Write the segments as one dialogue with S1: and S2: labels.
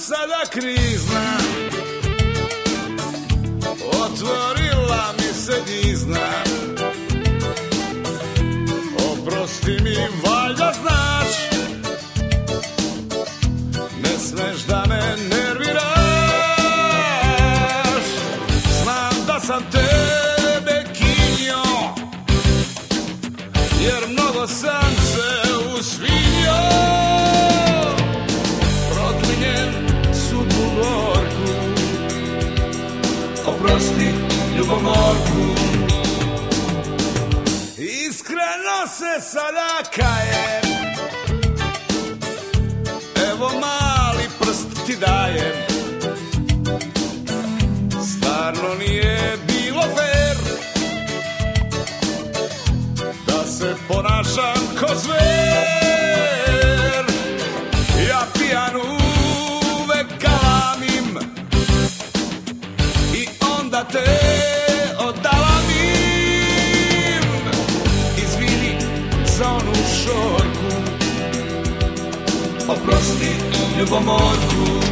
S1: sada krizna, otvorila mi se gizna. Oprosti mi, valjda znaš, ne smeš da me nerviraš. Znam da sam tebe kinio, jer mnogo sam se usvinio. Proklinjem sudbu gorku, oprosti ljubomorku. Iskreno se sada kajem, evo mali prst ti dajem. Stvarno nije bilo fair da se ponašam ko zver. Ja pijan uvek galamim i onda te odalamim. Izvini za onu šorku, oprosti ljubomorku.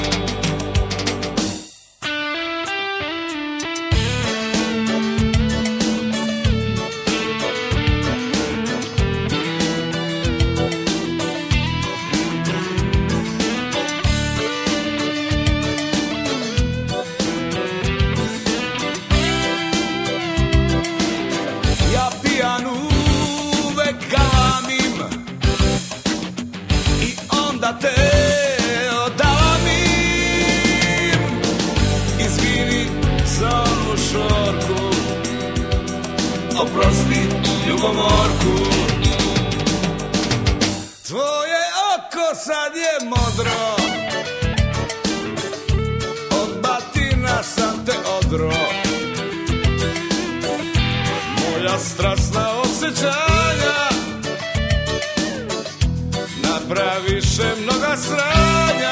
S1: Oprosti ljubomorku. Tvoje oko sad je modro, od batina sam te odro. Moja strasna osjećanja napraviše mnoga sranja.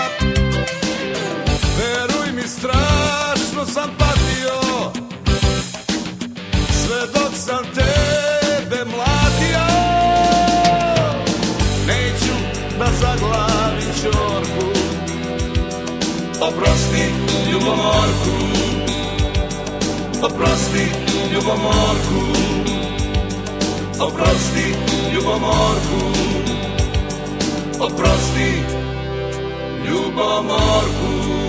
S1: Veruj mi, strašno sam patio sve dok sam tebe mlatio. Neću da zaglavim ćorku, oprosti ljubomorku. Oprosti ljubomorku. Oprosti ljubomorku. Oprosti ljubomorku.